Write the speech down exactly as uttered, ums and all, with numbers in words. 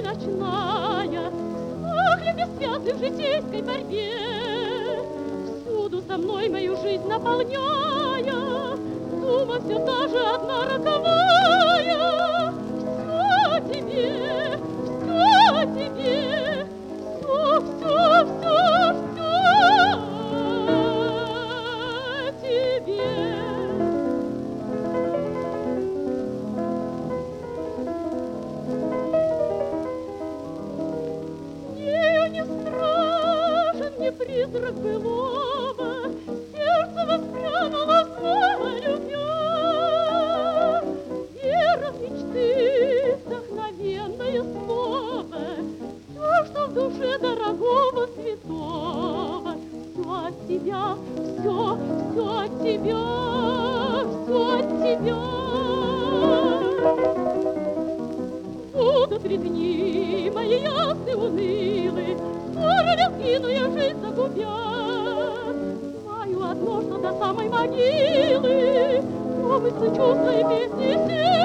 ночная, сохли без связы в житейской борьбе, всюду со мной мою жизнь наполняя, дума все та же одна роковая. Все тебе, все тебе, все, все, все, все тебе. Призрак былого, сердце воспрянуло снова любя. Вера в мечты, вдохновенное слово, все, что в душе дорогого святого, все от тебя, все, все от тебя, все от тебя. Будут ли дни мои ясны, унылы, скоро ли скину я жизнь загубя? Знаю одно, что до самой могилы помыслы, чувства и песни